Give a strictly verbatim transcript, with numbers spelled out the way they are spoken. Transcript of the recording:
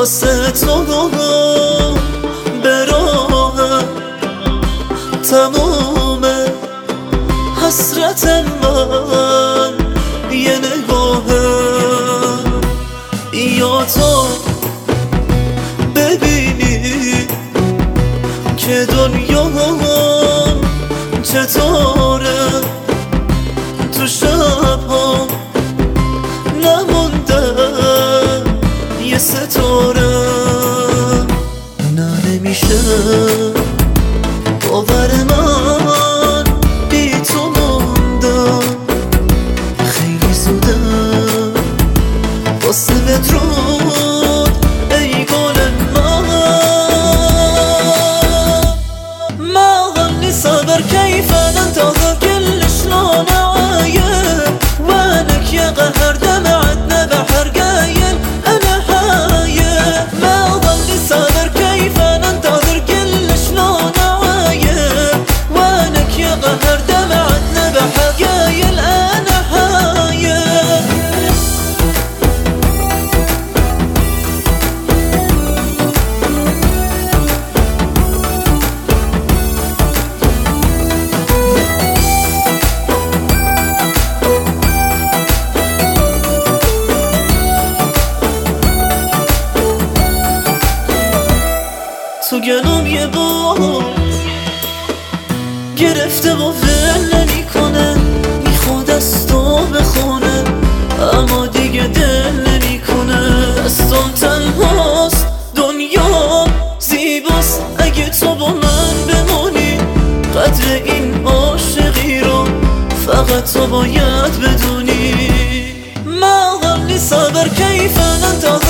واسه تو به راه تمومه حسرت من یه نگاهه یا تو ببینی که دنیا چطوره تو شبها نمونده یه ستاره نه نمیشه باور من بی تو موندم خیلی زوده واسه بدرود ای گل من ما غني صبر كيف ننتظر كل شلون عايل وينك يا قهر دمعتنا بحر قايل انا حايل ما غني صبر كيف ننتظر كل شلون عايل وينك يا قهر دمعتنا بحر قايل انا حايل تو گلوم یه بار گرفته و ول نمیکنه میخواد از تو بخونه اما دیگه دل نمیکنه دستم تنهاست دنیا زیباست اگه تو با من بمونی قدر این عاشقی رو فقط تو باید بدونی ما غني صبر كيف ننتظر